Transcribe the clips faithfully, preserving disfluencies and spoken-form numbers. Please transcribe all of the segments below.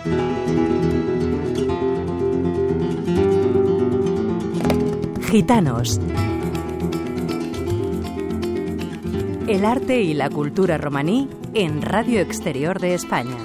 Gitanos. El arte y la cultura romaní en Radio Exterior de España.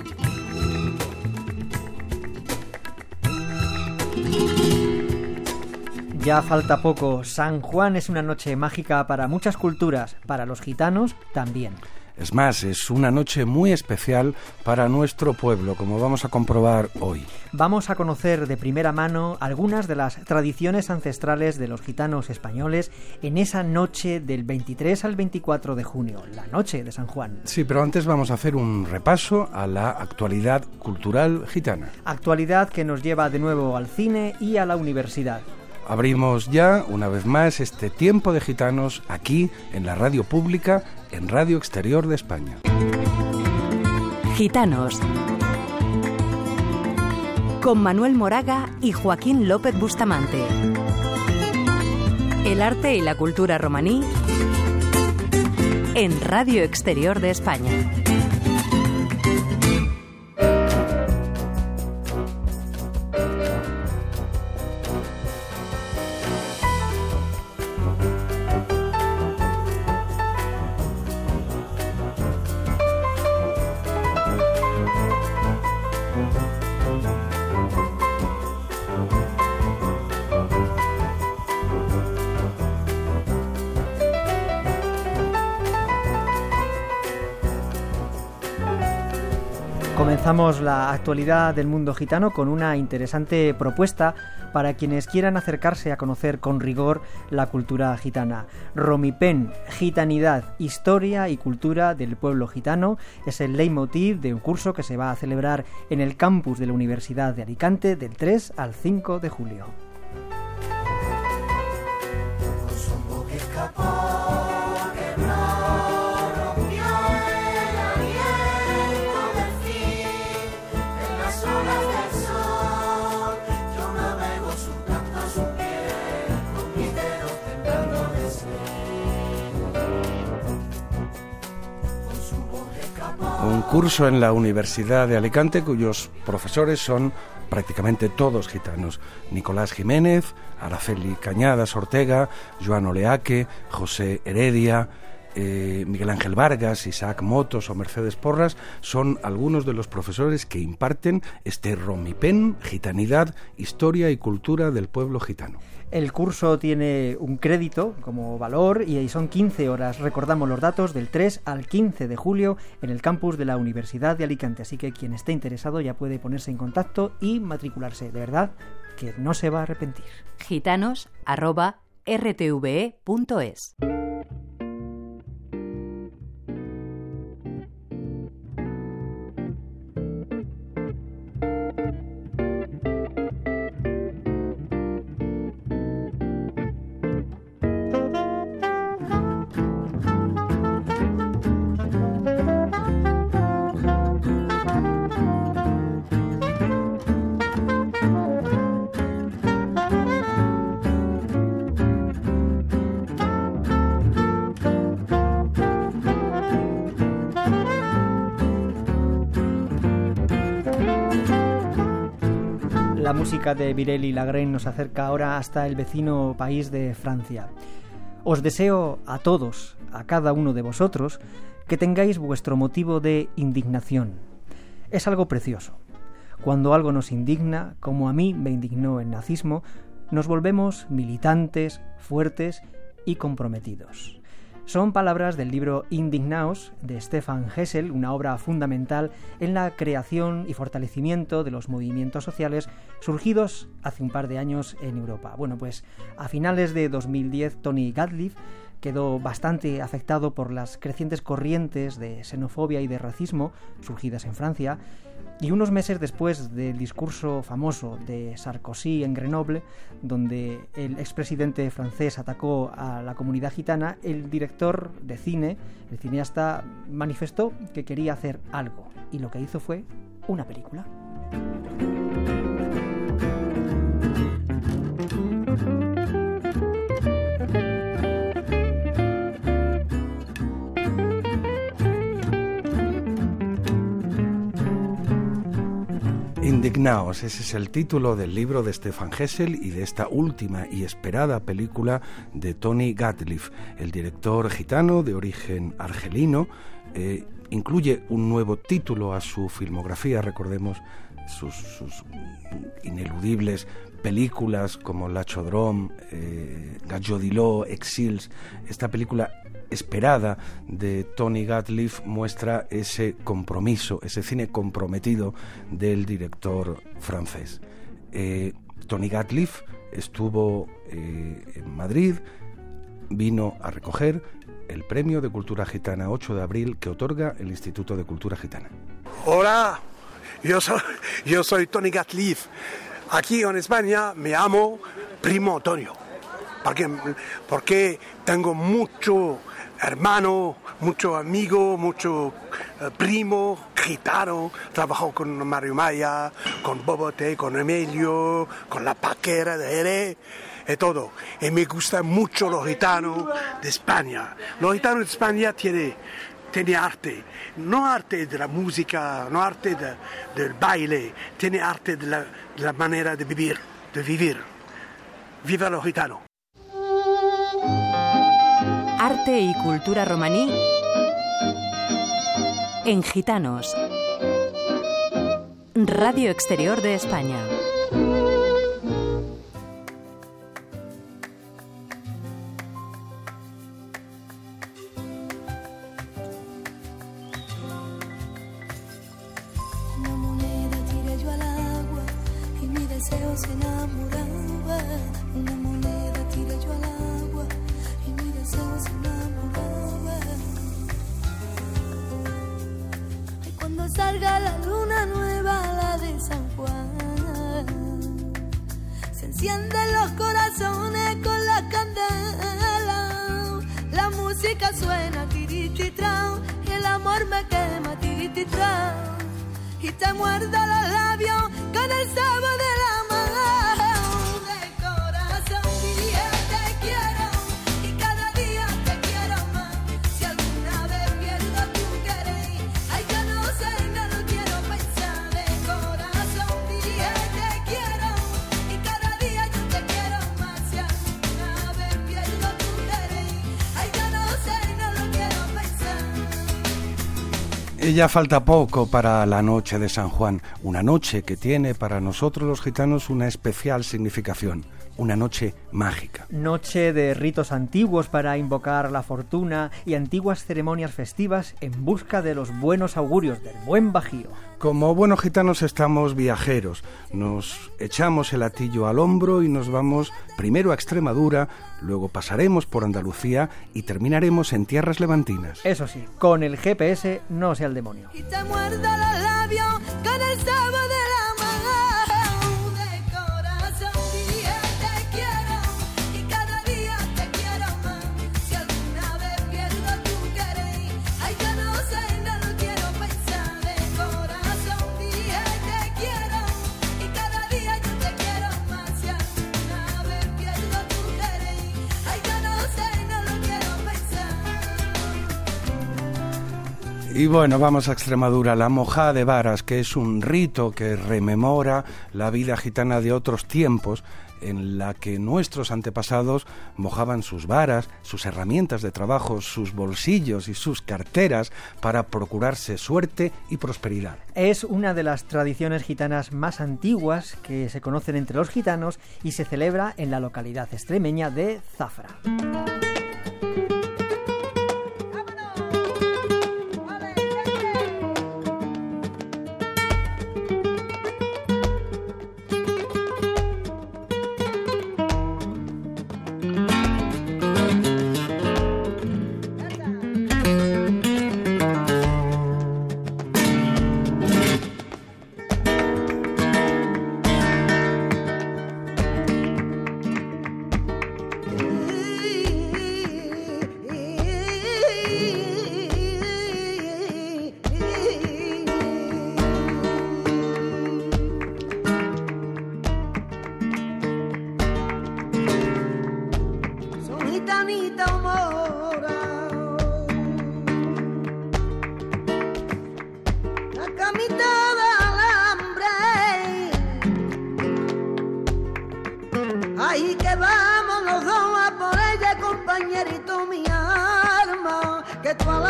Ya falta poco. San Juan es una noche mágica para muchas culturas, para los gitanos también. Es más, es una noche muy especial para nuestro pueblo, como vamos a comprobar hoy. Vamos a conocer de primera mano algunas de las tradiciones ancestrales de los gitanos españoles en esa noche del veintitrés al veinticuatro de junio, la noche de San Juan. Sí, pero antes vamos a hacer un repaso a la actualidad cultural gitana. Actualidad que nos lleva de nuevo al cine y a la universidad. Abrimos ya, una vez más, este tiempo de gitanos aquí, en la radio pública, en Radio Exterior de España. Gitanos. Con Manuel Moraga y Joaquín López Bustamante. El arte y la cultura romaní en Radio Exterior de España. Comenzamos la actualidad del mundo gitano con una interesante propuesta para quienes quieran acercarse a conocer con rigor la cultura gitana. Romipen, gitanidad, historia y cultura del pueblo gitano es el leitmotiv de un curso que se va a celebrar en el campus de la Universidad de Alicante del tres al cinco de julio. Un curso en la Universidad de Alicante cuyos profesores son prácticamente todos gitanos. Nicolás Jiménez, Araceli Cañadas Ortega, Joan Oleaque, José Heredia, eh, Miguel Ángel Vargas, Isaac Motos o Mercedes Porras son algunos de los profesores que imparten este Romipen, gitanidad, historia y cultura del pueblo gitano. El curso tiene un crédito como valor y son quince horas. Recordamos los datos del tres al quince de julio en el campus de la Universidad de Alicante. Así que quien esté interesado ya puede ponerse en contacto y matricularse. De verdad que no se va a arrepentir. Gitanos arroba r t v e punto es. La música de Virelli Lagrène nos acerca ahora hasta el vecino país de Francia. Os deseo a todos, a cada uno de vosotros, que tengáis vuestro motivo de indignación. Es algo precioso. Cuando algo nos indigna, como a mí me indignó el nazismo, nos volvemos militantes, fuertes y comprometidos. Son palabras del libro Indignaos de Stefan Hessel, una obra fundamental en la creación y fortalecimiento de los movimientos sociales surgidos hace un par de años en Europa. Bueno, pues a finales de dos mil diez, Tony Gatliff quedó bastante afectado por las crecientes corrientes de xenofobia y de racismo surgidas en Francia, y unos meses después del discurso famoso de Sarkozy en Grenoble, donde el expresidente francés atacó a la comunidad gitana, el director de cine, el cineasta, manifestó que quería hacer algo, y lo que hizo fue una película. Indignaos, ese es el título del libro de Stefan Hessel y de esta última y esperada película de Tony Gatliff, el director gitano de origen argelino. Eh, incluye un nuevo título a su filmografía, recordemos sus, sus ineludibles películas como La Chodrón, eh, Gajodiló, Exils. Esta película esperada de Tony Gatliff muestra ese compromiso, ese cine comprometido del director francés. Eh, Tony Gatliff estuvo eh, en Madrid, vino a recoger el Premio de Cultura Gitana ocho de abril que otorga el Instituto de Cultura Gitana. Hola, yo soy, yo soy Tony Gatliff. Aquí en España me llamo Primo Antonio, porque, porque tengo mucho hermano, mucho amigo, mucho eh, primo gitano. Trabajo con Mario Maya, con Bobote, con Emilio, con la Paquera de Jerez y todo. Y me gusta mucho los gitanos de España. Los gitanos de España tienen tiene arte, no arte de la música, no arte de, del baile, tiene arte de la, de la manera de vivir, de vivir. ¡Viva los gitanos! Arte y cultura romaní en Gitanos. Radio Exterior de España. Se enamoraba, una moneda tiré yo al agua y mi deseo se enamoraba. Y cuando salga la luna nueva, la de San Juan, se encienden los corazones con la candela. La música suena tirititra y el amor me quema tirititra. Y te muerdo los labios con el sabor de la Y ya falta poco para la noche de San Juan, una noche que tiene para nosotros los gitanos una especial significación, una noche mágica. Noche de ritos antiguos para invocar la fortuna y antiguas ceremonias festivas en busca de los buenos augurios, del buen bajío. Como buenos gitanos estamos viajeros, nos echamos el hatillo al hombro y nos vamos primero a Extremadura, luego pasaremos por Andalucía y terminaremos en tierras levantinas. Eso sí, con el G P S no sea el demonio. Y te muerdo los labios con el sabor de la mano de corazón. Dije te quiero y cada día te quiero más. Si alguna vez pierdo tu querer, ay yo no sé, no lo quiero pensar de corazón. Dije te quiero y cada día yo te quiero más. Si alguna vez pierdo tu querer, ay yo no sé, no lo quiero pensar. Y bueno, vamos a Extremadura, la mojada de varas, que es un rito que rememora la vida gitana de otros tiempos, en la que nuestros antepasados mojaban sus varas, sus herramientas de trabajo, sus bolsillos y sus carteras para procurarse suerte y prosperidad. Es una de las tradiciones gitanas más antiguas que se conocen entre los gitanos y se celebra en la localidad extremeña de Zafra.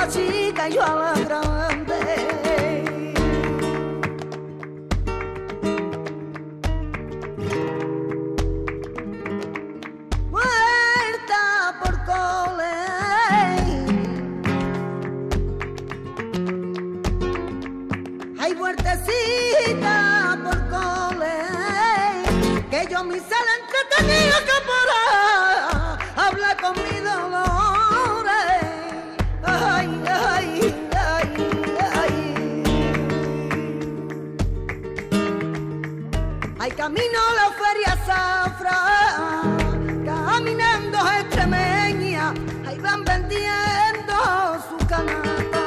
la chica y yo a la grande. Vuelta por cole, hay vueltecita por cole, que yo mi sala entretenía que por habla con mi dolores. Ay, ay, ay, ay. Ay, camino a la feria Zafra, caminando extremeña, ahí van vendiendo su canasta.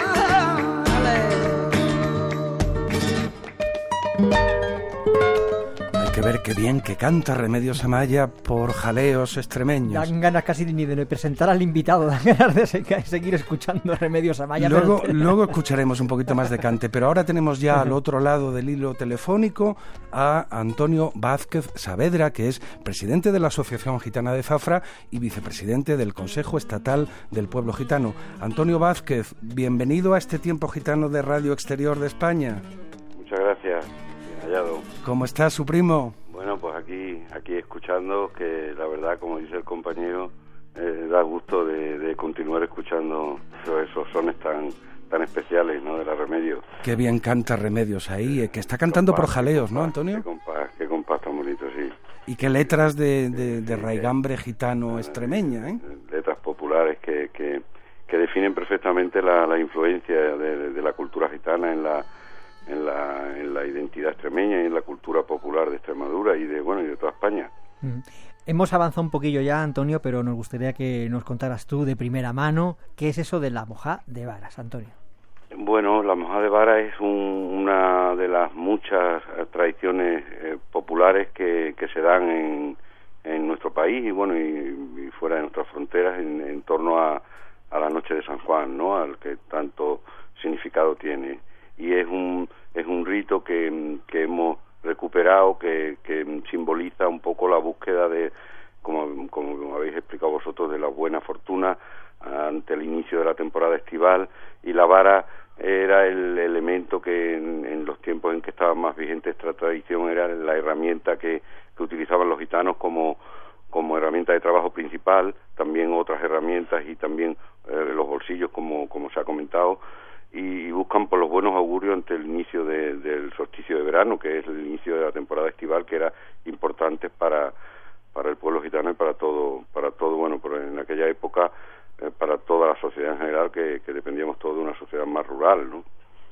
Hay que ver qué bien que canta Remedios Amaya por jaleos extremeños. Dan ganas casi ni de presentar al invitado, dan ganas de seguir escuchando Remedios Amaya. Luego, pero... luego escucharemos un poquito más de cante, pero ahora tenemos ya al otro lado del hilo telefónico a Antonio Vázquez Saavedra, que es presidente de la Asociación Gitana de Zafra y vicepresidente del Consejo Estatal del Pueblo Gitano. Antonio Vázquez, bienvenido a este Tiempo Gitano de Radio Exterior de España. Muchas gracias, bien hallado. ¿Cómo está su primo? Bueno, pues aquí aquí escuchando, que la verdad, como dice el compañero, eh, da gusto de, de continuar escuchando esos, esos sones tan tan especiales, ¿no?, de la Remedios. Qué bien canta Remedios ahí, eh, que está cantando compás, por jaleos, compás, ¿no, Antonio? Qué compás, qué compás tan bonito, sí. Y qué letras de, de, de raigambre gitano extremeña, ¿eh? Letras populares que, que, que definen perfectamente la, la influencia de, de la cultura gitana en la en la en la identidad extremeña y en la cultura popular de Extremadura y de bueno y de toda España. Mm. Hemos avanzado un poquillo ya, Antonio, pero nos gustaría que nos contaras tú de primera mano qué es eso de la mojá de varas, Antonio. Bueno, la mojá de vara es un, una de las muchas eh, tradiciones eh, populares que, que se dan en, en nuestro país y bueno y, y fuera de nuestras fronteras en, en torno a, a la noche de San Juan, ¿no?, al que tanto significado tiene. Y es un es un rito que, que hemos recuperado, que, que simboliza un poco la búsqueda de, como, como habéis explicado vosotros, de la buena fortuna ante el inicio de la temporada estival, y la vara era el elemento que en, en los tiempos en que estaba más vigente esta tradición era la herramienta que, que utilizaban los gitanos como como herramienta de trabajo principal, también otras herramientas y también eh, los bolsillos, como como se ha comentado, y buscan por los buenos augurios ante el inicio de, del solsticio de verano, que es el inicio de la temporada estival, que era importante para para el pueblo gitano y para todo para todo bueno, pero en aquella época eh, para toda la sociedad en general, que, que dependíamos todos de una sociedad más rural, ¿no?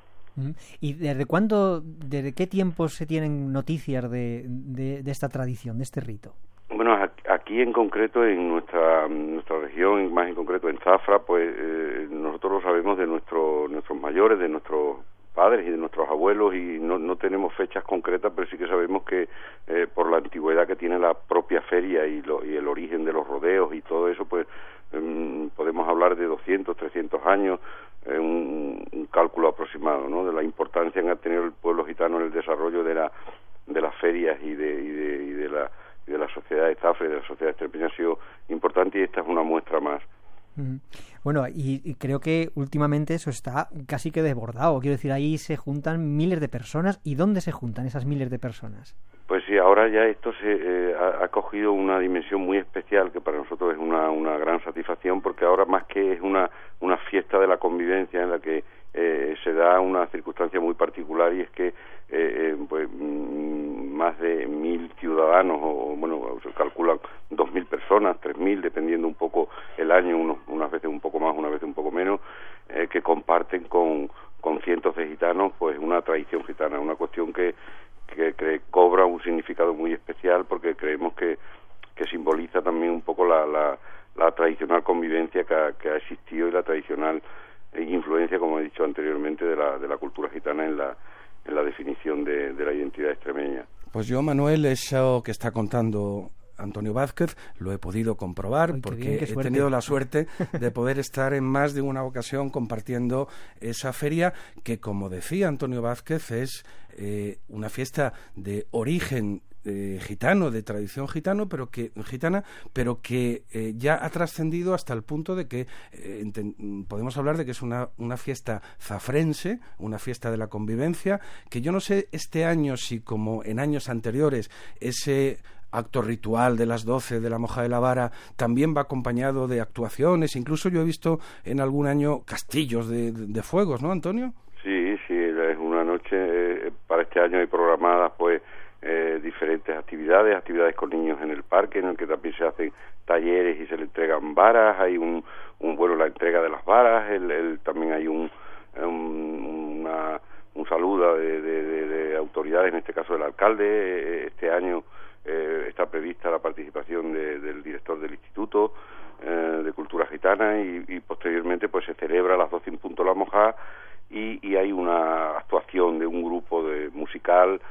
¿Y desde cuándo, desde qué tiempo se tienen noticias de, de, de esta tradición, de este rito? Bueno, aquí en concreto, en nuestra nuestra región, más en concreto en Zafra, pues eh, nosotros lo sabemos de nuestro, nuestros mayores, de nuestros padres y de nuestros abuelos, y no, no tenemos fechas concretas, pero sí que sabemos que eh, por la antigüedad que tiene la propia feria y, lo, y el origen de los rodeos y todo eso, pues eh, podemos hablar de doscientos, trescientos años, eh, un, un cálculo aproximado, ¿no?, de la importancia que ha tenido el pueblo gitano en el desarrollo de la de las ferias y de y de, y de la de la sociedad de Zafra y de la sociedad extremeña ha sido importante, y esta es una muestra más. Bueno, y, y creo que últimamente eso está casi que desbordado. Quiero decir, ahí se juntan miles de personas. ¿Y dónde se juntan esas miles de personas? Pues sí, ahora ya esto se eh, ha, ha cogido una dimensión muy especial, que para nosotros es una, una gran satisfacción, porque ahora más que es una, una fiesta de la convivencia en la que eh, se da una circunstancia muy particular, y es que eh, eh, pues mm, más de mil ciudadanos, o bueno, se calculan dos mil personas, tres mil, dependiendo un poco el año, unos, unas veces un poco más, unas veces un poco menos, eh, que comparten con, con cientos de gitanos pues una tradición gitana, una cuestión que que, que cobra un significado muy especial, porque creemos que, que simboliza también un poco la, la, la tradicional convivencia que ha, que ha existido, y la tradicional influencia, como he dicho anteriormente, de la, de la cultura gitana en la, en la definición de, de la identidad extremeña. Pues yo, Manuel, eso que está contando Antonio Vázquez, lo he podido comprobar. Ay, porque bien, qué he suerte. tenido la suerte de poder estar en más de una ocasión compartiendo esa feria que, como decía Antonio Vázquez, es eh, una fiesta de origen Eh, gitano, de tradición gitano, pero que gitana, pero que eh, ya ha trascendido hasta el punto de que eh, enten, podemos hablar de que es una, una fiesta zafrense, una fiesta de la convivencia, que yo no sé este año si, como en años anteriores, ese acto ritual de las doce de la Moja de la Vara también va acompañado de actuaciones. Incluso yo he visto en algún año castillos de, de, de fuegos, ¿no, Antonio? Sí, sí, es una noche, eh, para este año hay programadas pues Eh, diferentes actividades, actividades con niños en el parque, en el que también se hacen talleres y se le entregan varas. Hay un, un bueno, la entrega de las varas, el, el, también hay un, un, una, un saludo de, de, de, de autoridades, en este caso del alcalde. Eh, este año eh, está prevista la participación de, del director del Instituto eh, de Cultura Gitana y, y posteriormente pues se celebra a las doce en punto la Moja y, y hay una actuación de un grupo de musical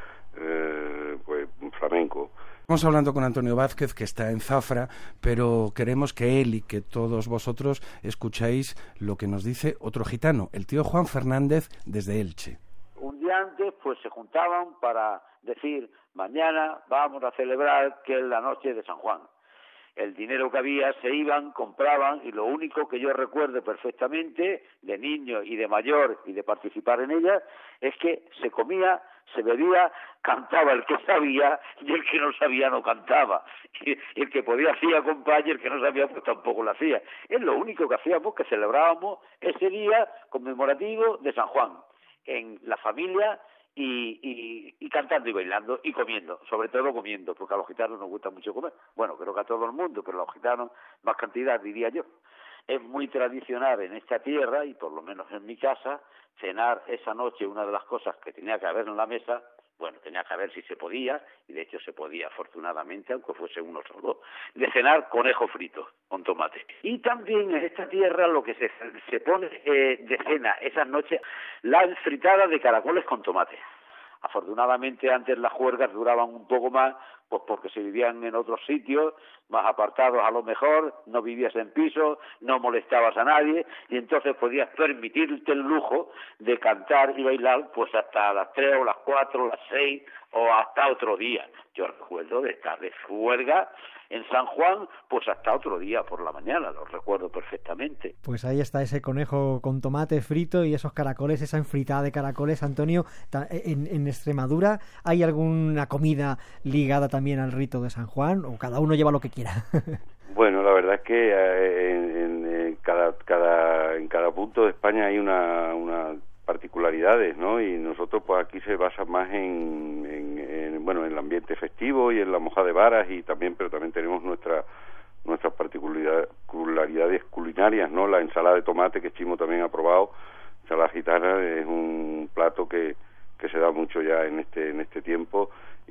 Eh, pues flamenco. Estamos hablando con Antonio Vázquez, que está en Zafra, pero queremos que él y que todos vosotros escuchéis lo que nos dice otro gitano, el tío Juan Fernández, desde Elche. Un día antes pues se juntaban para decir: mañana vamos a celebrar que es la noche de San Juan. El dinero que había se iban, compraban, y lo único que yo recuerdo perfectamente de niño y de mayor y de participar en ella es que se comía, se bebía, cantaba el que sabía y el que no sabía no cantaba. Y el que podía hacía compás y el que no sabía pues tampoco lo hacía. Es lo único que hacíamos, que celebrábamos ese día conmemorativo de San Juan en la familia. Y, y, y cantando y bailando y comiendo, sobre todo comiendo, porque a los gitanos nos gusta mucho comer. Bueno, creo que a todo el mundo, pero a los gitanos más cantidad, diría yo. Es muy tradicional en esta tierra, y por lo menos en mi casa, cenar esa noche. Una de las cosas que tenía que haber en la mesa, bueno, tenía que haber si se podía, y de hecho se podía afortunadamente, aunque fuese uno solo, de cenar conejo frito con tomate. Y también en esta tierra lo que se, se pone eh, de cena esas noches, la fritada de caracoles con tomate. Afortunadamente antes las juergas duraban un poco más, pues porque se vivían en otros sitios, más apartados a lo mejor, no vivías en piso, no molestabas a nadie, y entonces podías permitirte el lujo de cantar y bailar pues hasta las tres o las cuatro o las seis o hasta otro día. Yo recuerdo de estar de juerga en San Juan, pues hasta otro día por la mañana, lo recuerdo perfectamente. Pues ahí está ese conejo con tomate frito y esos caracoles, esa enfritada de caracoles. Antonio, en, en Extremadura, ¿hay alguna comida ligada también al rito de San Juan, o cada uno lleva lo que quiera? Bueno, la verdad es que eh, en, en, en, cada, cada, en cada punto de España hay una, una particularidades, ¿no? Y nosotros pues aquí se basa más en, en, en bueno, en el ambiente festivo y en la moja de varas, y también, pero también tenemos nuestra nuestras particularidades culinarias, ¿no? La ensalada de tomate que Chimo también ha probado, ensalada gitana, es un plato que, que se da mucho ya en este en este tiempo, y,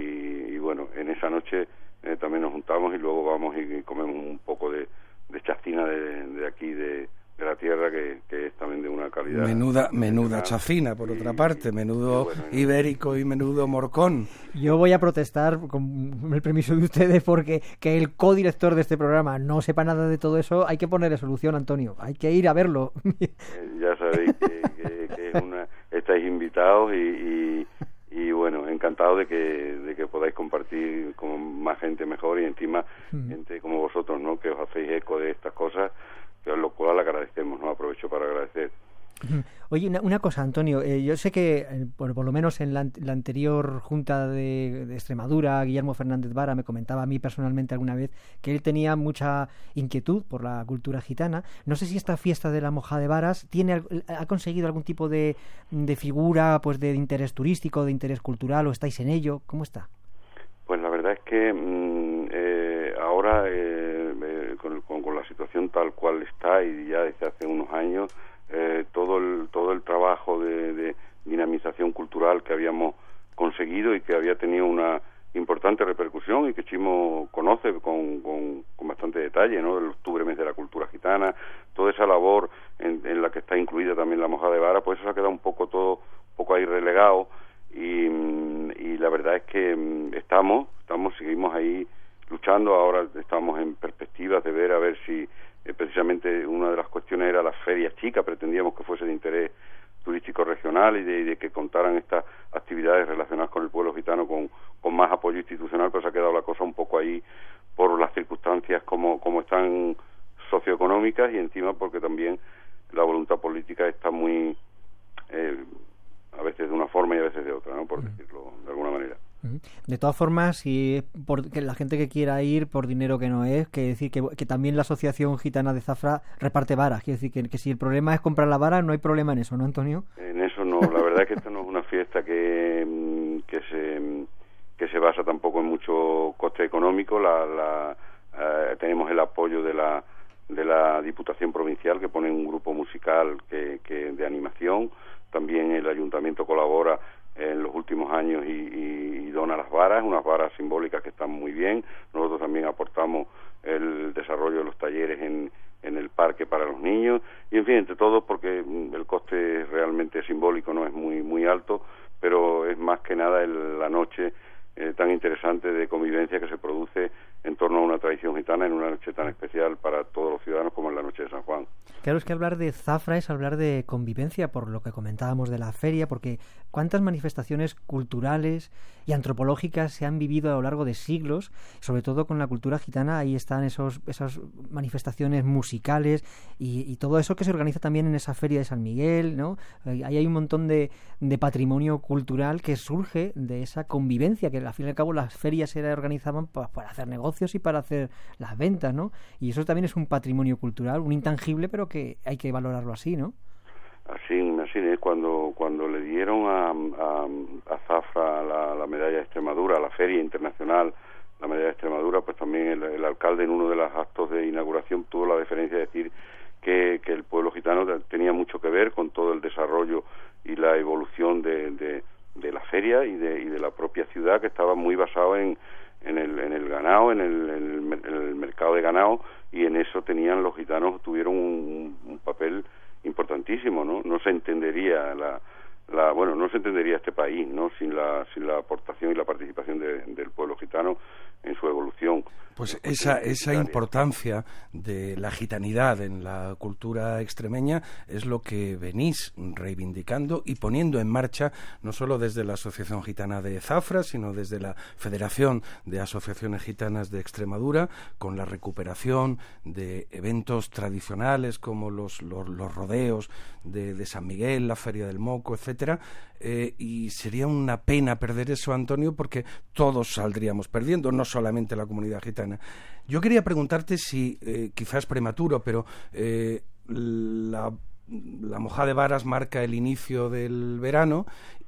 y bueno, en esa noche eh, también nos juntamos y luego vamos y comemos un poco de, de chacina de, de aquí de de la tierra, que, que es también de una calidad. Menuda, menuda chacina, por y, otra parte, menudo y bueno, ibérico y menudo morcón. Yo voy a protestar, con el permiso de ustedes, porque que el codirector de este programa no sepa nada de todo eso, hay que ponerle solución, Antonio, hay que ir a verlo. Eh, ya sabéis que, que, que es una, estáis invitados y, y, y bueno, encantado de que, de que podáis compartir con más gente mejor, y encima mm. gente como vosotros, ¿no? Que os hacéis eco de estas cosas, lo cual agradecemos, ¿no? Aprovecho para agradecer. Oye, una, una cosa, Antonio, eh, yo sé que eh, por, por lo menos en la, la anterior Junta de, de Extremadura, Guillermo Fernández Vara me comentaba a mí personalmente alguna vez que él tenía mucha inquietud por la cultura gitana. No sé si esta fiesta de la Moja de Varas tiene, ha conseguido algún tipo de, de figura, pues de interés turístico, de interés cultural, o estáis en ello. ¿Cómo está? Pues la verdad es que mmm, eh, ahora eh, eh, con, con, con la situación tal cual está, y ya desde hace unos años, eh, todo el todo el trabajo de, de dinamización cultural que habíamos conseguido y que había tenido una importante repercusión, y que Chimo conoce con, con, con bastante detalle, ¿no? El octubre, mes de la cultura gitana, toda esa labor en, en la que está incluida también la Moja de Vara, pues eso ha quedado un poco todo, un poco ahí relegado. Y, y la verdad es que estamos, estamos, seguimos ahí luchando. Ahora estamos en perspectivas de ver a ver si eh, precisamente una de las cuestiones era las ferias chicas, pretendíamos que fuese de interés turístico regional y de, y de que contaran estas actividades relacionadas con el pueblo gitano con, con más apoyo institucional, pero se ha quedado la cosa un poco ahí por las circunstancias como, como están socioeconómicas y encima porque también la voluntad política está muy eh, a veces de una forma y a veces de otra, ¿no? Por uh-huh. decirlo de alguna manera. De todas formas, si es por que la gente que quiera ir por dinero que no es, que decir que, que también la Asociación Gitana de Zafra reparte varas, quiere decir que, que si el problema es comprar la vara, no hay problema en eso, ¿no, Antonio? En eso no, la verdad es que esto no es una fiesta que, que se que se basa tampoco en mucho coste económico. La, la eh, tenemos el apoyo de la de la Diputación Provincial, que pone un grupo musical que, que de animación. También el Ayuntamiento colabora en los últimos años y, y, y dona las varas, unas varas simbólicas que están muy bien. Nosotros también aportamos el desarrollo de los talleres en, en el parque para los niños y en fin, entre todos, porque el coste realmente simbólico no es muy muy alto, pero es más que nada el, la noche eh, tan interesante de convivencia que se produce en torno a una tradición gitana en una noche tan especial para todos los ciudadanos como en la noche de San Juan. Claro, es que hablar de Zafra es hablar de convivencia, por lo que comentábamos de la feria, porque cuántas manifestaciones culturales y antropológicas se han vivido a lo largo de siglos, sobre todo con la cultura gitana. Ahí están esos esas manifestaciones musicales y, y todo eso que se organiza también en esa feria de San Miguel, ¿no? Ahí hay un montón de, de patrimonio cultural que surge de esa convivencia, que al fin y al cabo las ferias se organizaban para, para hacer negocios y para hacer las ventas, ¿no? Y eso también es un patrimonio cultural, un intangible, pero que hay que valorarlo así, ¿no? Así, así es. Cuando cuando le dieron a, a, a Zafra la, la medalla de Extremadura, a la Feria Internacional, la medalla de Extremadura, pues también el, el alcalde en uno de los actos de inauguración tuvo la deferencia de decir que, que el pueblo gitano tenía mucho que ver con todo el desarrollo y la evolución de, de, de la feria y de, y de la propia ciudad, que estaba muy basado en en el en el ganado, en el, en el, en el mercado de ganado, y en eso tenían los gitanos, tuvieron un, un papel importantísimo, ¿no? No se entendería la, la bueno, no se entendería este país, ¿no? Sin la sin la aportación y la participación de, del pueblo gitano en su evolución. Pues esa esa importancia de la gitanidad en la cultura extremeña es lo que venís reivindicando y poniendo en marcha, no solo desde la Asociación Gitana de Zafra, sino desde la Federación de Asociaciones Gitanas de Extremadura, con la recuperación de eventos tradicionales como los, los, los rodeos de, de San Miguel, la Feria del Moco, etcétera. Eh, y sería una pena perder eso, Antonio, porque todos saldríamos perdiendo, no solamente la comunidad gitana. Yo quería preguntarte si, eh, quizás prematuro, pero eh, la, la mojada de varas marca el inicio del verano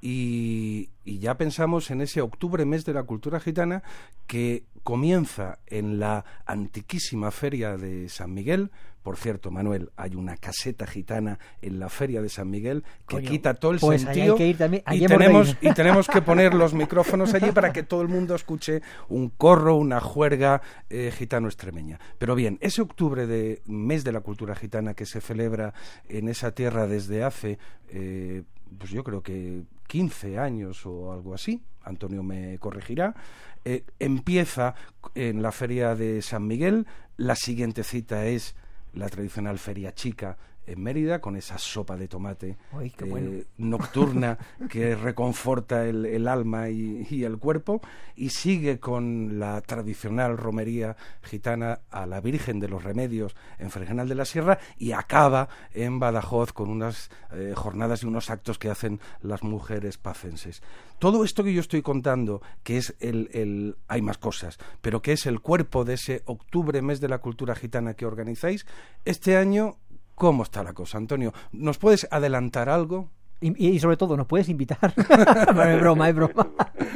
y, y ya pensamos en ese octubre, mes de la cultura gitana, que comienza en la antiquísima Feria de San Miguel. Por cierto, Manuel, hay una caseta gitana en la Feria de San Miguel que Coño, quita todo el pues sentido hay que ir también, y, tenemos, y tenemos que poner los micrófonos allí para que todo el mundo escuche un corro, una juerga eh, gitano-extremeña. Pero bien, ese octubre de mes de la cultura gitana que se celebra en esa tierra desde hace, eh, pues yo creo que quince años o algo así, Antonio me corregirá, eh, empieza en la Feria de San Miguel. La siguiente cita es la tradicional Feria Chica en Mérida, con esa sopa de tomate Uy, qué eh, bueno. nocturna que reconforta el, el alma y, y el cuerpo, y sigue con la tradicional romería gitana a la Virgen de los Remedios en Fregenal de la Sierra, y acaba en Badajoz con unas eh, jornadas y unos actos que hacen las mujeres pacenses. Todo esto que yo estoy contando, que es el, el hay más cosas, pero que es el cuerpo de ese octubre, mes de la cultura gitana que organizáis, este año, ¿cómo está la cosa, Antonio? ¿Nos puedes adelantar algo? Y, y sobre todo, ¿nos puedes invitar? Es broma, es broma.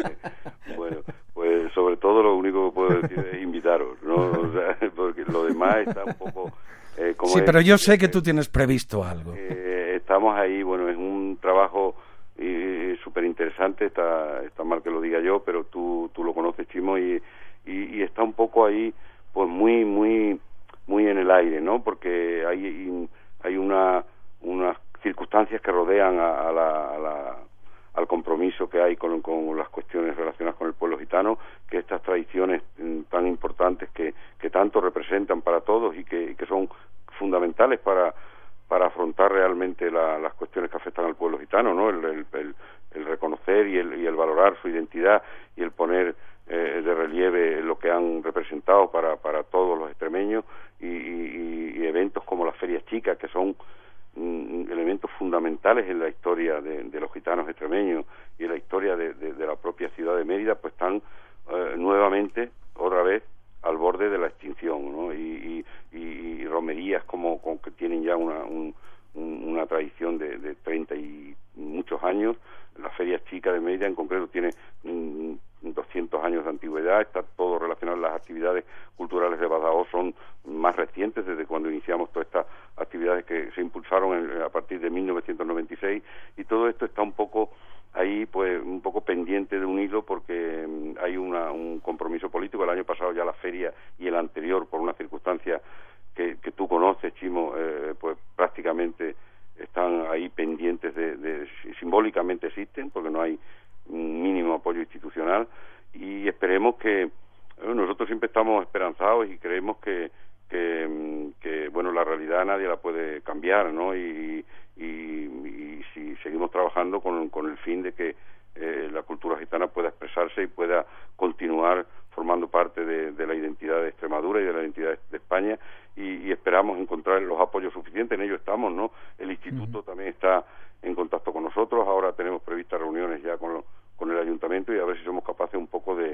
Bueno, pues sobre todo lo único que puedo decir es invitaros, ¿no? O sea, porque lo demás está un poco... Eh, como sí, es, pero yo sé que eh, tú tienes previsto algo. Eh, estamos ahí, bueno, es un trabajo eh, súper interesante, está, está mal que lo diga yo, pero tú, tú lo conoces, Chimo, y, y, y está un poco ahí, pues muy, muy... muy en el aire, ¿no? Porque hay hay una unas circunstancias que rodean a, a, la, a la al compromiso que hay con, con las cuestiones relacionadas con el pueblo gitano, que estas tradiciones tan importantes su identidad y el poner eh, de relieve lo que han representado para, para todos los extremeños, y, y, y eventos como las ferias chicas, que son mm, elementos fundamentales en la historia de, de los gitanos extremeños y en la historia de, de, de la propia ciudad de Mérida, pues están eh, nuevamente, otra vez, al borde de la extinción, ¿no? Y, y, y romerías como, como que tienen ya una, un, una tradición de, de treinta y muchos años. La Feria Chica de Mérida en concreto tiene mm, doscientos años de antigüedad, está todo relacionado. Las actividades culturales de Badajoz son más recientes, desde cuando iniciamos todas estas actividades que se impulsaron en, a partir de mil novecientos noventa y seis, y todo esto está un poco ahí, pues un poco pendiente de un hilo, porque um, hay una, un compromiso político. El año pasado ya la feria y el anterior, por una circunstancia que, que tú conoces, Chimo, eh, pues prácticamente están ahí pendientes de, de, simbólicamente existen, porque no hay un mínimo apoyo institucional, y esperemos que, bueno, nosotros siempre estamos esperanzados y creemos que, que, que bueno, la realidad nadie la puede cambiar, ¿no? Y, y, y si seguimos trabajando con, con el fin de que eh, la cultura gitana pueda expresarse y pueda continuar formando parte de, de la identidad de Extremadura y de la identidad de España, y, y esperamos encontrar los apoyos suficientes. En ello estamos, ¿no? El instituto uh-huh. también está en contacto con nosotros. Ahora tenemos previstas reuniones ya con, lo, con el ayuntamiento, y a ver si somos capaces un poco de,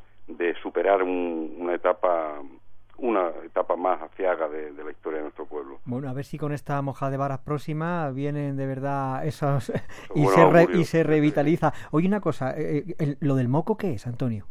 de superar un, una etapa una etapa más aciaga de, de la historia de nuestro pueblo. Bueno, a ver si con esta mojada de varas próxima vienen de verdad esos y, se re, y se revitaliza. Oye, una cosa, eh, el, ¿lo del moco qué es, Antonio?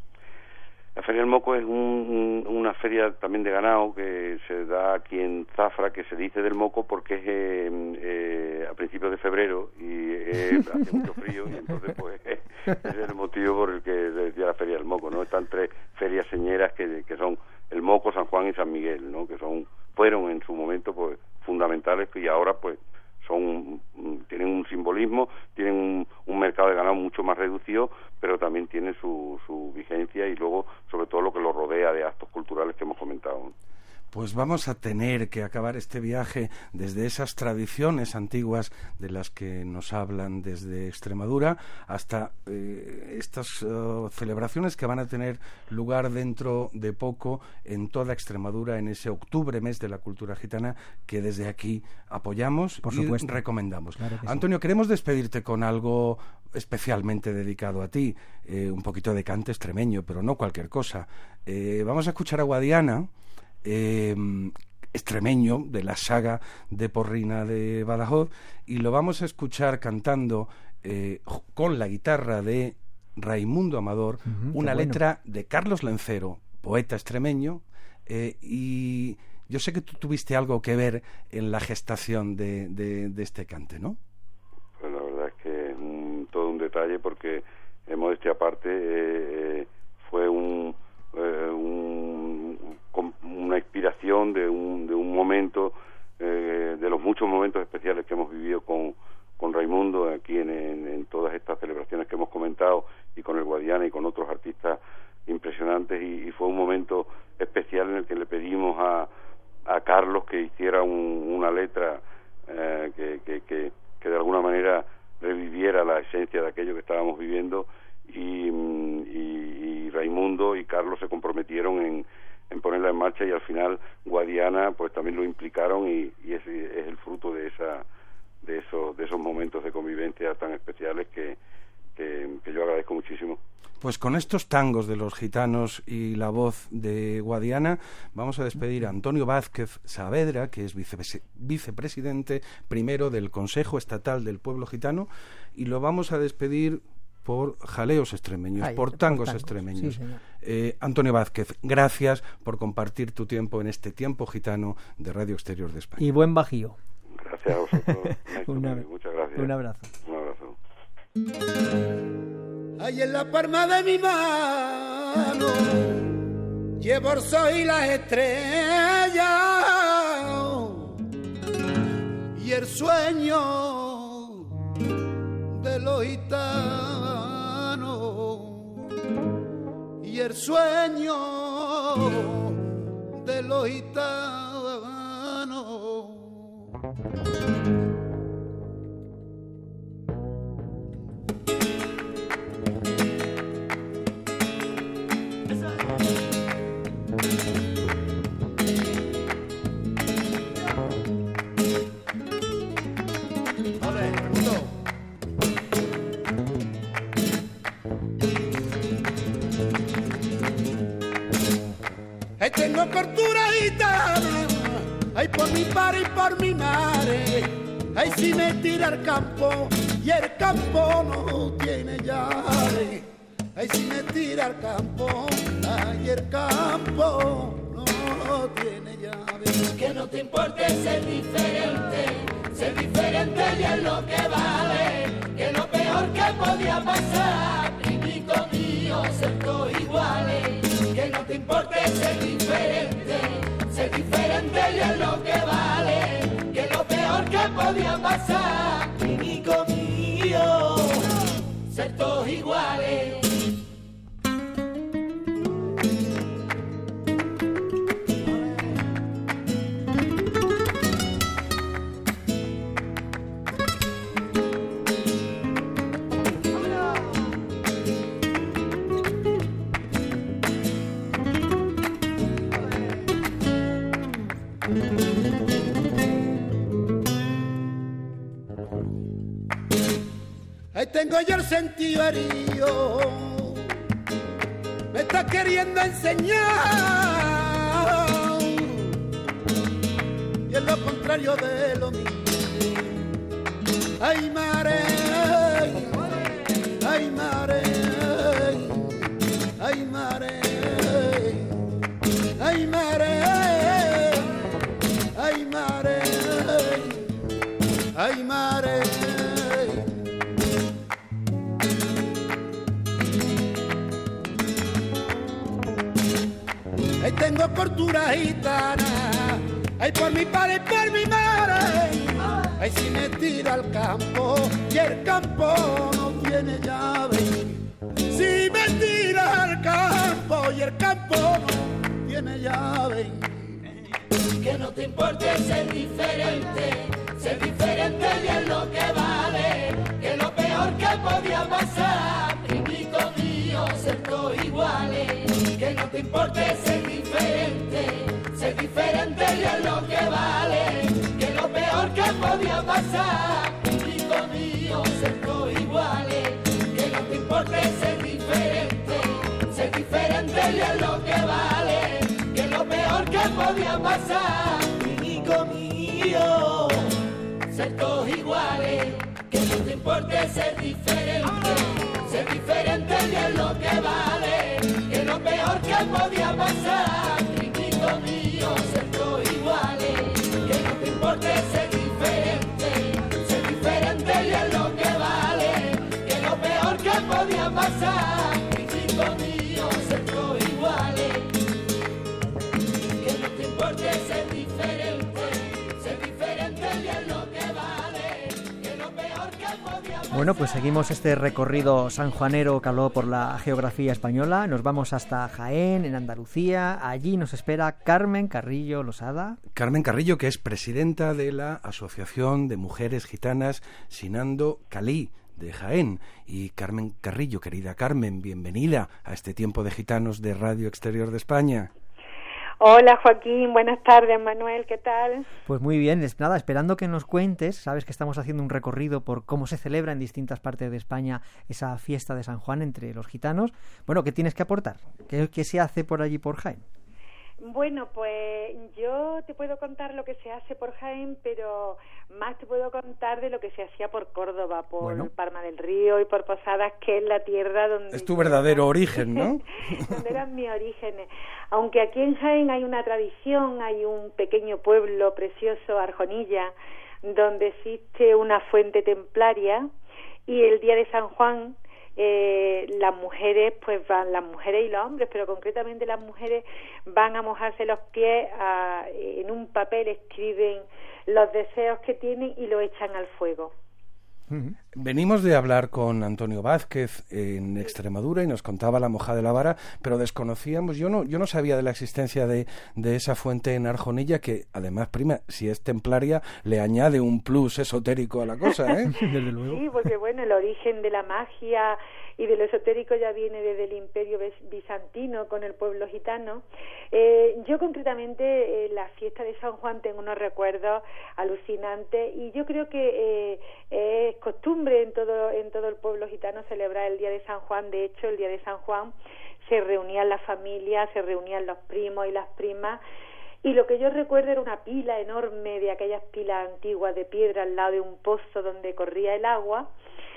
La Feria del Moco es un, una feria también de ganado que se da aquí en Zafra, que se dice del Moco porque es eh, eh, a principios de febrero y eh, hace mucho frío, y entonces pues eh, es el motivo por el que se decía la Feria del Moco, ¿no? Están tres ferias señeras que, que son el Moco, San Juan y San Miguel, ¿no? Que son fueron en su momento pues fundamentales, y ahora pues son tienen un simbolismo, tienen un, un mercado de ganado mucho más reducido, pero también tienen su, su vigencia, y luego sobre todo lo que lo rodea de actos culturales que hemos comentado. Pues vamos a tener que acabar este viaje desde esas tradiciones antiguas de las que nos hablan desde Extremadura hasta eh, estas uh, celebraciones que van a tener lugar dentro de poco en toda Extremadura, en ese octubre, mes de la cultura gitana, que desde aquí apoyamos Por y supuesto. recomendamos. Claro que Antonio, sí. queremos despedirte con algo especialmente dedicado a ti, eh, un poquito de cante extremeño, pero no cualquier cosa. Eh, vamos a escuchar a Guadiana, Eh, extremeño de la saga de Porrina de Badajoz, y lo vamos a escuchar cantando eh, con la guitarra de Raimundo Amador, uh-huh, una bueno. letra de Carlos Lencero, poeta extremeño, eh, y yo sé que tú tuviste algo que ver en la gestación de, de, de este cante, ¿no? Pues la verdad es que es un, todo un detalle, porque en modestia aparte eh, fue un, eh, un una inspiración de un, de un momento, eh, de los muchos momentos especiales que hemos vivido con, con Raimundo aquí en, en, en todas estas celebraciones que hemos comentado, y con el Guadiana y con otros artistas impresionantes, y, y fue un momento especial en el que le pedimos a, a Carlos que hiciera un, una letra eh, que, que, que, que de alguna manera reviviera la esencia de aquello que estábamos viviendo, y, y, y Raimundo y Carlos se comprometieron en en ponerla en marcha, y al final Guadiana pues también lo implicaron, y, y es, es el fruto de esa de esos de esos momentos de convivencia tan especiales que, que, que yo agradezco muchísimo. Pues con estos tangos de los gitanos y la voz de Guadiana vamos a despedir a Antonio Vázquez Saavedra, que es vice, vicepresidente primero del Consejo Estatal del Pueblo Gitano, y lo vamos a despedir por jaleos extremeños, Ay, por por tangos tangos, extremeños. sí, eh, Antonio Vázquez, gracias por compartir tu tiempo en este Tiempo Gitano de Radio Exterior de España. Y buen bajío. Gracias a vosotros. Una, Muchas gracias. Un abrazo. Un abrazo. Ahí en la palma de mi mano llevo el sol y las estrellas y el sueño de los gitanos, y el sueño de los gitanos. tengo cortura gitana, ay por mi padre y por mi madre, ay si me tira al campo y el campo no tiene llave, ay si me tira al campo, ay el campo no tiene llave. Que no te importe ser diferente, ser diferente ya es lo que vale, que lo peor que podía pasar, primito mío, ser todos iguales. Que no te importe ser diferente, ser diferente ya es lo que vale, que lo peor que podía pasar, primito mío, ser todos iguales. Ahí tengo yo el sentido herido, me está queriendo enseñar, y es lo contrario de lo mío. Ay, mare, ay, mare, ay, mare, ay, mare, ay, mare, ay, mare. Ahí tengo cortura gitana, ay por mi padre y por mi madre, ay si me tira al campo y el campo no tiene llave, si me tira al campo y el campo no tiene llave. Que no te importe ser diferente, ser diferente ya es lo que vale, que lo peor que podía pasar, primito mío, ser todos iguales. Que no te importe ser diferente, ser diferente ya es lo que vale, que lo peor que podía pasar, primito mío, ser todos iguales. Que no te importe ser diferente, ser diferente ya es lo que vale, que lo peor que podía pasar, primito mío, ser todos iguales. Que no te importe ser diferente, ser diferente ya es lo que vale, que lo peor que podía pasar, primito mío, ser todos iguales. Que no te importe ser diferente, ser diferente ya es lo que vale, que lo peor que podía pasar, primito mío, ser todos iguales. Que no te importe ser diferente, ser diferente ya es lo que vale, que lo peor que podía pasar. Bueno, pues seguimos este recorrido sanjuanero caló por la geografía española. Nos vamos hasta Jaén, en Andalucía. Allí nos espera Carmen Carrillo Losada. Carmen Carrillo, que es presidenta de la Asociación de Mujeres Gitanas Sinando Calí de Jaén. Y Carmen Carrillo, querida Carmen, bienvenida a este Tiempo de Gitanos de Radio Exterior de España. Hola Joaquín, buenas tardes Manuel, ¿qué tal? Pues muy bien, es nada, esperando que nos cuentes, sabes que estamos haciendo un recorrido por cómo se celebra en distintas partes de España esa fiesta de San Juan entre los gitanos. Bueno, ¿qué tienes que aportar? ¿Qué, qué se hace por allí por Jaén? Bueno, pues yo te puedo contar lo que se hace por Jaén, pero más te puedo contar de lo que se hacía por Córdoba, por bueno. Palma del Río y por Posadas, que es la tierra donde... Es tu verdadero origen, ¿no? Donde eran mis orígenes. Aunque aquí en Jaén hay una tradición, hay un pequeño pueblo precioso, Arjonilla, donde existe una fuente templaria, y el día de San Juan... Eh, las mujeres pues van, las mujeres y los hombres, pero concretamente las mujeres van a mojarse los pies a, en un papel escriben los deseos que tienen y lo echan al fuego. Venimos de hablar con Antonio Vázquez en Extremadura y nos contaba la mojada de la vara, pero desconocíamos, yo no yo no sabía de la existencia de, de esa fuente en Arjonilla, que además, prima, si es templaria, le añade un plus esotérico a la cosa, ¿eh? Desde luego. Sí, porque bueno, el origen de la magia y de lo esotérico ya viene desde el Imperio bizantino con el pueblo gitano. Eh, yo concretamente, eh, la fiesta de San Juan tengo unos recuerdos alucinantes y yo creo que eh, es costumbre en todo en todo el pueblo gitano celebrar el día de San Juan. De hecho, el día de San Juan se reunían las familias, se reunían los primos y las primas, y lo que yo recuerdo era una pila enorme de aquellas pilas antiguas de piedra al lado de un pozo donde corría el agua,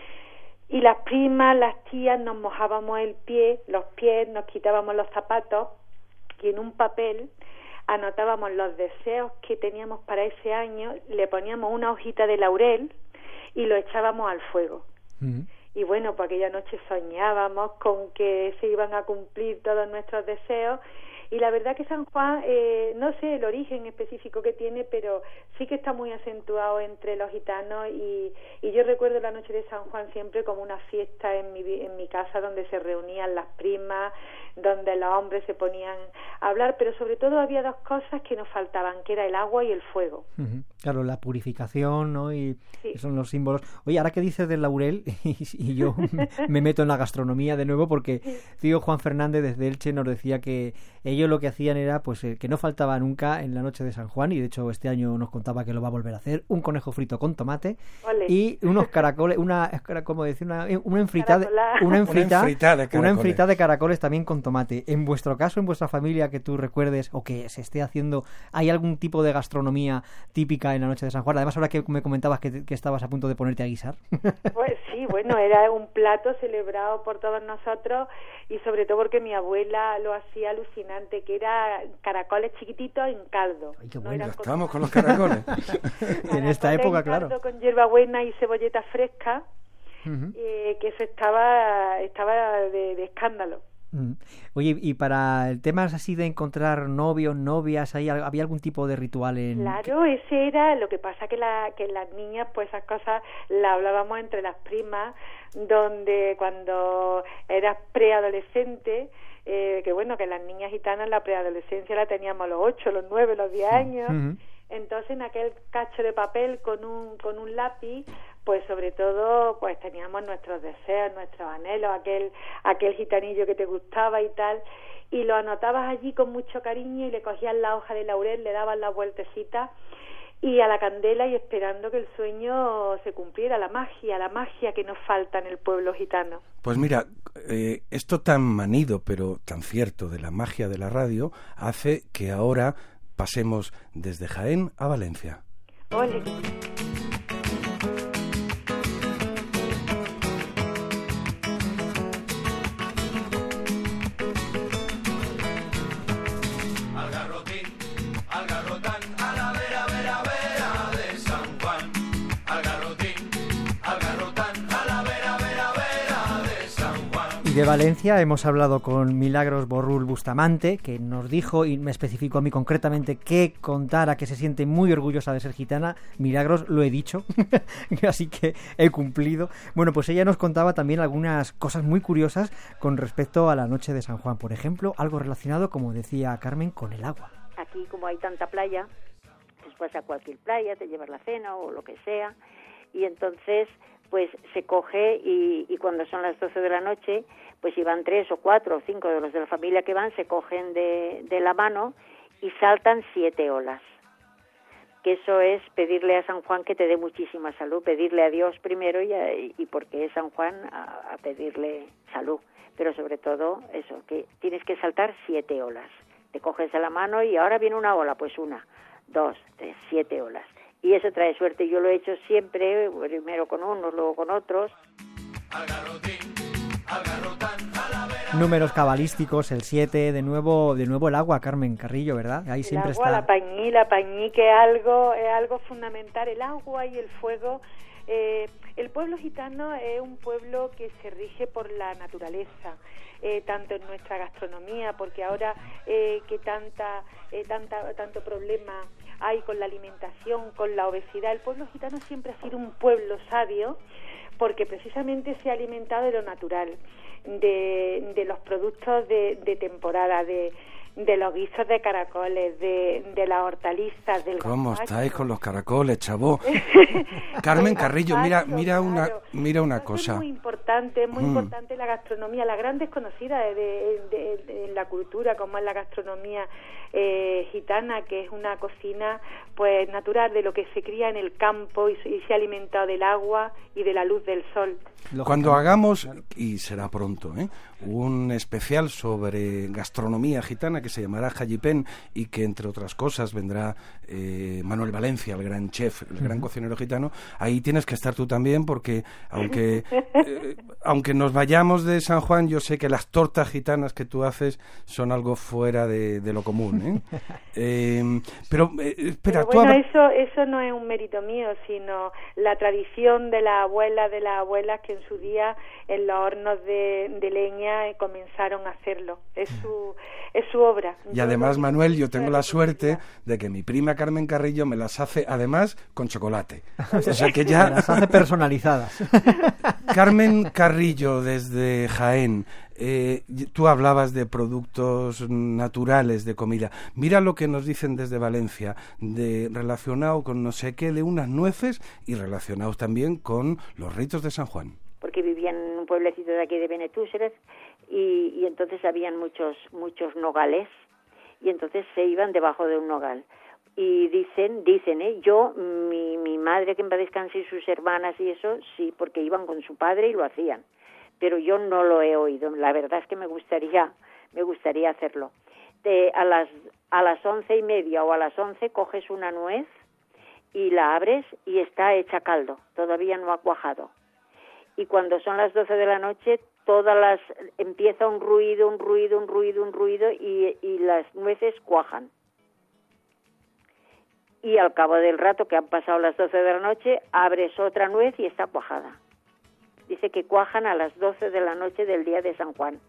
y las primas, las tías nos mojábamos el pie, los pies, nos quitábamos los zapatos y en un papel anotábamos los deseos que teníamos para ese año, le poníamos una hojita de laurel y lo echábamos al fuego. Mm. Y bueno, pues aquella noche soñábamos con que se iban a cumplir todos nuestros deseos. Y la verdad que San Juan, eh, no sé el origen específico que tiene, pero sí que está muy acentuado entre los gitanos y, y yo recuerdo la noche de San Juan siempre como una fiesta en mi, en mi casa donde se reunían las primas, donde los hombres se ponían a hablar, pero sobre todo había dos cosas que nos faltaban, que era el agua y el fuego. Uh-huh. Claro, la purificación, ¿no? Y sí. Son los símbolos. Oye, ahora que dices del laurel, y, y yo me meto en la gastronomía de nuevo, porque tío Juan Fernández desde Elche nos decía que ellos lo que hacían era, pues, eh, que no faltaba nunca en la noche de San Juan, y de hecho este año nos contaba que lo va a volver a hacer, un conejo frito con tomate. Ole. Y unos caracoles, una, como decir, una, una enfritada, una enfritada, una enfritada de una enfritada de caracoles también con tomate. En vuestro caso, en vuestra familia, que tú recuerdes o que se esté haciendo, ¿hay algún tipo de gastronomía típica en la noche de San Juan? Además, ahora que me comentabas que, que estabas a punto de ponerte a guisar. Pues sí, bueno, era un plato celebrado por todos nosotros y sobre todo porque mi abuela lo hacía alucinante, que era caracoles chiquititos en caldo. Ay, qué bueno, no estamos con los caracoles. En esta época, claro. Con hierbabuena y cebolleta fresca, uh-huh. eh, que eso estaba, estaba de, de escándalo. Oye, y para el tema así de encontrar novios, novias, ¿hay, ¿había algún tipo de ritual en...? Claro, ese era, lo que pasa que, la, que las niñas, pues esas cosas las hablábamos entre las primas, donde cuando eras preadolescente, eh, que bueno, que las niñas gitanas la preadolescencia la teníamos a los ocho, los nueve, los diez años, uh-huh. Entonces en aquel cacho de papel con un, con un lápiz, pues sobre todo pues teníamos nuestros deseos, nuestros anhelos, aquel aquel gitanillo que te gustaba y tal, y lo anotabas allí con mucho cariño y le cogías la hoja de laurel, le dabas la vueltecita y a la candela y esperando que el sueño se cumpliera, la magia, la magia que nos falta en el pueblo gitano. Pues mira, eh, esto tan manido pero tan cierto de la magia de la radio hace que ahora pasemos desde Jaén a Valencia. ¡Ole! De Valencia hemos hablado con Milagros Borrul Bustamante, que nos dijo y me especificó a mí concretamente que contara que se siente muy orgullosa de ser gitana. Milagros, lo he dicho, así que he cumplido. Bueno, pues ella nos contaba también algunas cosas muy curiosas con respecto a la noche de San Juan. Por ejemplo, algo relacionado, como decía Carmen, con el agua. Aquí, como hay tanta playa, después a cualquier playa te llevas la cena o lo que sea, y entonces pues se coge y, y cuando son las doce de la noche, pues si van tres o cuatro o cinco de los de la familia que van, se cogen de, de la mano y saltan siete olas. Que eso es pedirle a San Juan que te dé muchísima salud, pedirle a Dios primero y, a, y porque es San Juan a, a pedirle salud. Pero sobre todo eso, que tienes que saltar siete olas. Te coges de la mano y ahora viene una ola, pues una, dos, tres, siete olas. Y eso trae suerte. Yo lo he hecho siempre, primero con unos, luego con otros. Números cabalísticos, el siete, de nuevo de nuevo el agua, Carmen Carrillo, ¿verdad? Ahí el siempre agua, está. La pañí, la pañí, que es algo, es algo fundamental, el agua y el fuego. Eh, el pueblo gitano es un pueblo que se rige por la naturaleza, eh, tanto en nuestra gastronomía, porque ahora eh, que tanta, eh, tanta, tanto problema hay con la alimentación, con la obesidad, el pueblo gitano siempre ha sido un pueblo sabio, porque precisamente se ha alimentado de lo natural, de, de los productos de, de temporada, de, de los guisos de caracoles, de, de las hortalizas, del ¿Cómo gazpacho. estáis con los caracoles, chavo? Carmen Carrillo, mira, mira una, mira una cosa. Es muy importante importante, es muy Mm. importante la gastronomía, la gran desconocida de, de, de, de la cultura, como es la gastronomía eh, gitana, que es una cocina pues natural, de lo que se cría en el campo y, y se ha alimentado del agua y de la luz del sol. Cuando hagamos, y será pronto, ¿eh? un especial sobre gastronomía gitana que se llamará Jallipén y que, entre otras cosas, vendrá eh, Manuel Valencia, el gran chef, el gran cocinero gitano, ahí tienes que estar tú también, porque aunque eh, aunque nos vayamos de San Juan, yo sé que las tortas gitanas que tú haces son algo fuera de, de lo común, ¿eh? eh pero, eh, espera, pero bueno, tú... eso, eso no es un mérito mío, sino la tradición de las abuelas, de las abuelas que en su día en los hornos de, de leña eh, comenzaron a hacerlo. Es su, es su obra. Y además, Manuel, yo tengo la suerte de que mi prima Carmen Carrillo me las hace, además, con chocolate. O sea que ya... Me las hace personalizadas. Carmen Carrillo, desde Jaén, eh, tú hablabas de productos naturales de comida. Mira lo que nos dicen desde Valencia, de relacionado con no sé qué, de unas nueces, y relacionados también con los ritos de San Juan. Porque vivían en un pueblecito de aquí de Benetúseret y, y entonces habían muchos muchos nogales y entonces se iban debajo de un nogal. Y dicen, dicen, ¿eh? Yo, mi, mi madre, que en paz descanse, y sus hermanas y eso, sí, porque iban con su padre y lo hacían. Pero yo no lo he oído. La verdad es que me gustaría, me gustaría hacerlo. De, a las a las once y media o a las once coges una nuez y la abres y está hecha caldo. Todavía no ha cuajado. Y cuando son las doce de la noche, todas las empieza un ruido, un ruido, un ruido, un ruido y, y las nueces cuajan. Y al cabo del rato que han pasado las doce de la noche, abres otra nuez y está cuajada. Dice que cuajan a las doce de la noche del día de San Juan.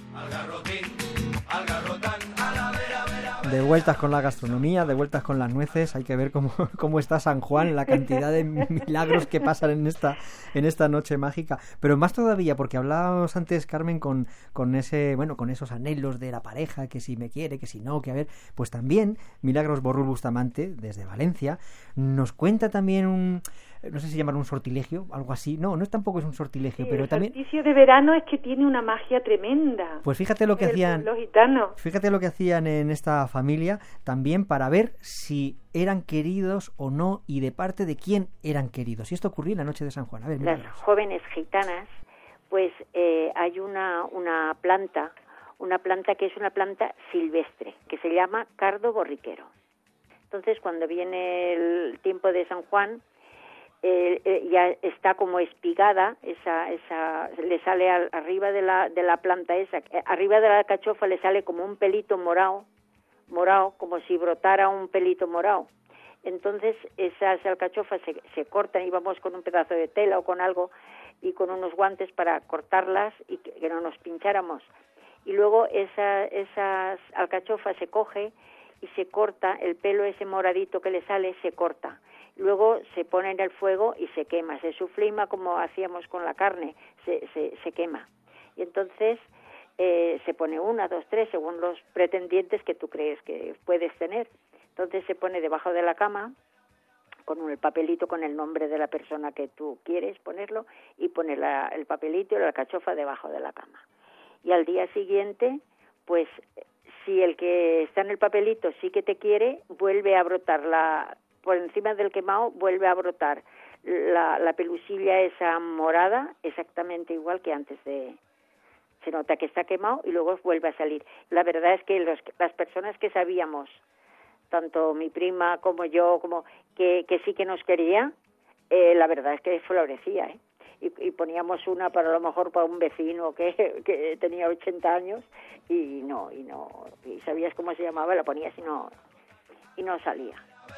De vueltas con la gastronomía, de vueltas con las nueces, hay que ver cómo, cómo está San Juan, la cantidad de milagros que pasan en esta en esta noche mágica. Pero más todavía, porque hablábamos antes, Carmen, con, con ese, bueno, con esos anhelos de la pareja, que si me quiere, que si no, que a ver, pues también Milagros Borrul Bustamante, desde Valencia, nos cuenta también un, no sé si llamar un sortilegio, algo así. No, no tampoco es un sortilegio, Sí, pero el también... El solsticio de verano es que tiene una magia tremenda. Pues fíjate lo que El hacían... pueblo gitano. Fíjate lo que hacían en esta familia también para ver si eran queridos o no y de parte de quién eran queridos. Y esto ocurrió en la noche de San Juan. A ver, Las míralos. jóvenes gitanas, pues eh, hay una, una planta, una planta que es una planta silvestre, que se llama cardo borriquero. Entonces, cuando viene el tiempo de San Juan, eh, eh, ya está como espigada, esa, esa, le sale al, arriba de la, de la planta esa, eh, arriba de la alcachofa le sale como un pelito morado, morado, como si brotara un pelito morado. Entonces esas alcachofas se, se cortan, íbamos con un pedazo de tela o con algo y con unos guantes para cortarlas y que, que no nos pincháramos. Y luego esa, esas alcachofas se coge y se corta, el pelo ese moradito que le sale se corta. Luego se pone en el fuego y se quema, se suflima como hacíamos con la carne, se, se, se quema. Y entonces eh, se pone una, dos, tres, según los pretendientes que tú crees que puedes tener. Entonces se pone debajo de la cama con el papelito con el nombre de la persona que tú quieres ponerlo y pone la, el papelito y la alcachofa debajo de la cama. Y al día siguiente, pues si el que está en el papelito sí que te quiere, vuelve a brotar la, por encima del quemado, vuelve a brotar la, la pelusilla esa morada, exactamente igual que antes de... Se nota que está quemado y luego vuelve a salir. La verdad es que los, las personas que sabíamos, tanto mi prima como yo, como que, que sí que nos quería, eh, la verdad es que florecía, ¿eh? Y, y poníamos una para a lo mejor para un vecino que, que tenía ochenta años y no, y no, y sabías cómo se llamaba, la ponías y no, y no salía.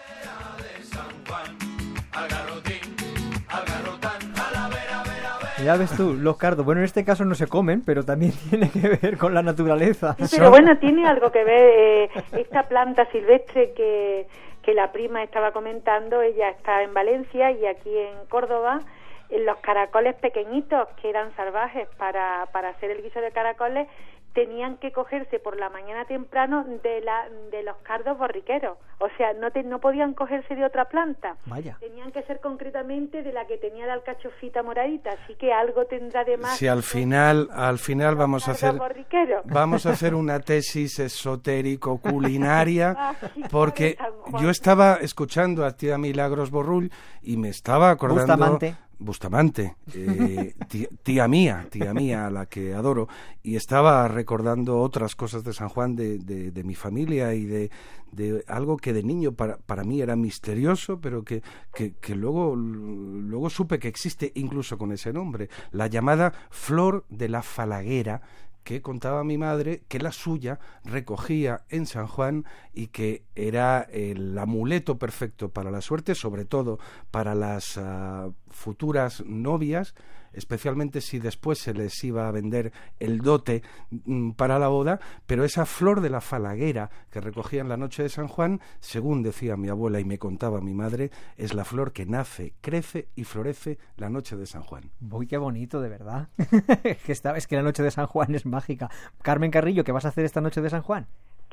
Ya ves tú, los cardos. Bueno, en este caso no se comen, pero también tiene que ver con la naturaleza. Sí, pero bueno, tiene algo que ver eh, esta planta silvestre que, que la prima estaba comentando. Ella está en Valencia y aquí en Córdoba, en los caracoles pequeñitos que eran salvajes para, para hacer el guiso de caracoles, tenían que cogerse por la mañana temprano de la de los cardos borriqueros, o sea, no te, no podían cogerse de otra planta. Vaya. Tenían que ser concretamente de la que tenía la alcachofita moradita, así que algo tendrá de más. Si al final, al final vamos a hacer borriqueros. vamos a hacer una tesis esotérico culinaria, Ah, sí, porque San Juan. yo estaba escuchando a tía Milagros Borrull y me estaba acordando Bustamante. Bustamante, eh, tía, tía mía, tía mía, a la que adoro, y estaba recordando otras cosas de San Juan, de, de, de mi familia y de, de algo que de niño para, para mí era misterioso, pero que, que, que luego, luego supe que existe incluso con ese nombre, la llamada flor de la falaguera, que contaba mi madre que la suya recogía en San Juan y que era el amuleto perfecto para la suerte, sobre todo para las uh, futuras novias, especialmente si después se les iba a vender el dote mm, para la boda, pero esa flor de la falaguera que recogían la noche de San Juan, según decía mi abuela y me contaba mi madre, es la flor que nace, crece y florece la noche de San Juan. Uy, qué bonito, de verdad. que está, es que la noche de San Juan es mágica. Carmen Carrillo, ¿qué vas a hacer esta noche de San Juan?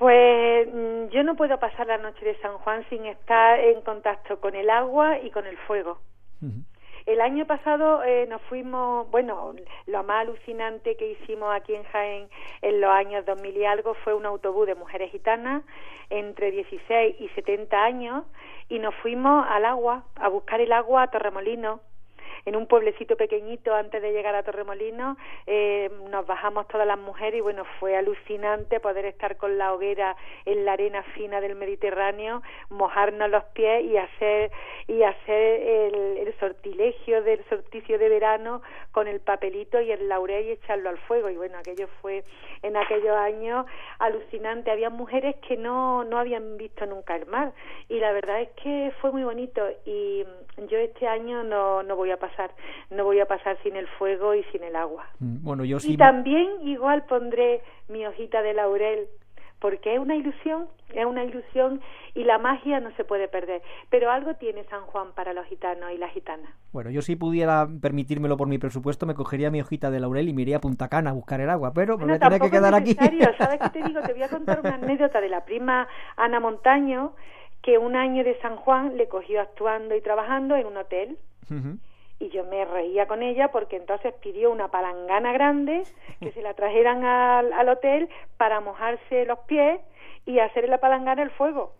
Pues mm, yo no puedo pasar la noche de San Juan sin estar en contacto con el agua y con el fuego. Uh-huh. El año pasado eh, nos fuimos, bueno, lo más alucinante que hicimos aquí en Jaén en los años dos mil y algo fue un autobús de mujeres gitanas entre dieciséis y setenta años y nos fuimos al agua, a buscar el agua a Torremolinos. En un pueblecito pequeñito antes de llegar a Torremolinos eh, nos bajamos todas las mujeres y bueno, fue alucinante poder estar con la hoguera en la arena fina del Mediterráneo, mojarnos los pies y hacer y hacer el, el sortilegio del sorticio de verano con el papelito y el laurel y echarlo al fuego. Y bueno, aquello fue en aquellos años alucinante. Había mujeres que no, no habían visto nunca el mar y la verdad es que fue muy bonito y yo este año no, no voy a pasar no voy a pasar sin el fuego y sin el agua. Bueno, yo sí. Y también igual pondré mi hojita de laurel, porque es una ilusión, es una ilusión y la magia no se puede perder. Pero algo tiene San Juan para los gitanos y las gitanas. Bueno, yo si pudiera permitírmelo por mi presupuesto, me cogería mi hojita de laurel y me iría a Punta Cana a buscar el agua, pero Bueno, me voy a tener que quedar aquí. ¿Sabes qué te digo? Te voy a contar una anécdota de la prima Ana Montaño, que un año de San Juan le cogió actuando y trabajando en un hotel. Uh-huh. Y yo me reía con ella porque entonces pidió una palangana grande que se la trajeran al, al hotel para mojarse los pies y hacer la palangana el fuego.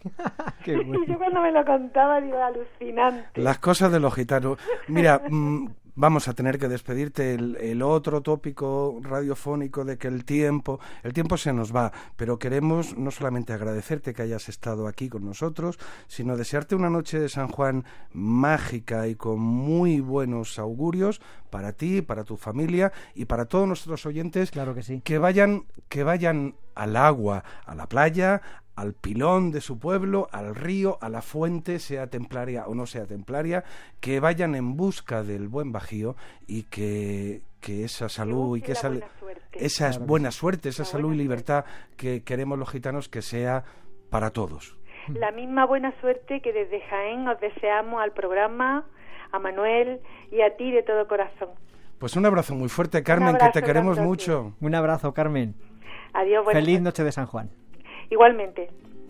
Qué bueno. Y yo cuando me lo contaba digo, alucinante. Las cosas de los gitanos. Mira, mmm, vamos a tener que despedirte. El, el otro tópico radiofónico de que el tiempo, el tiempo se nos va, pero queremos no solamente agradecerte que hayas estado aquí con nosotros, sino desearte una noche de San Juan mágica y con muy buenos augurios para ti, para tu familia y para todos nuestros oyentes. Claro que sí. Que vayan, que vayan al agua, a la playa, al pilón de su pueblo, al río, a la fuente, sea templaria o no sea templaria, que vayan en busca del buen bajío y que, que esa salud y que esa, esa claro buena suerte, esa la salud y buena libertad que queremos los gitanos que sea para todos. La misma buena suerte que desde Jaén os deseamos al programa, a Manuel y a ti de todo corazón. Pues un abrazo muy fuerte, Carmen, abrazo, que te queremos grandote. mucho. Un abrazo, Carmen. Adiós, buenas Feliz noches. noche de San Juan. Igualmente.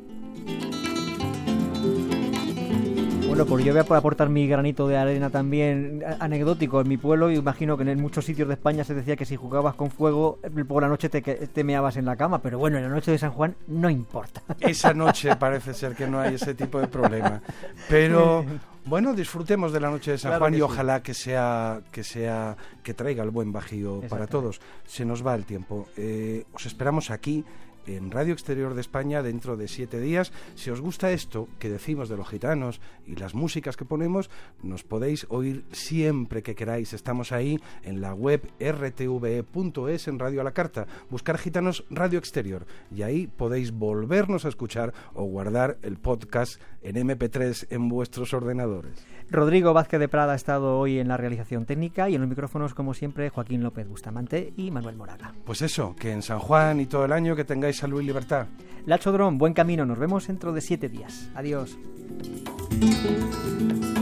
Bueno, pues yo voy a aportar mi granito de arena también anecdótico. En mi pueblo, y imagino que en muchos sitios de España se decía que si jugabas con fuego, por la noche te, te meabas en la cama, pero bueno, en la noche de San Juan no importa. Esa noche parece ser que no hay ese tipo de problema. Pero bueno, disfrutemos de la noche de San Claro Juan que y sí. ojalá que sea que sea que traiga el buen bajío para todos. Se nos va el tiempo. Eh, os esperamos aquí en Radio Exterior de España dentro de siete días. Si os gusta esto que decimos de los gitanos y las músicas que ponemos, nos podéis oír siempre que queráis. Estamos ahí en la web erre te ve e punto es, en Radio a la Carta. Buscar Gitanos Radio Exterior y ahí podéis volvernos a escuchar o guardar el podcast en eme pe tres en vuestros ordenadores. Rodrigo Vázquez de Prada ha estado hoy en la realización técnica y en los micrófonos, como siempre, Joaquín López Bustamante y Manuel Moraga. Pues eso, que en San Juan y todo el año que tengáis salud y libertad. Lacho Dron, buen camino, nos vemos dentro de siete días. Adiós.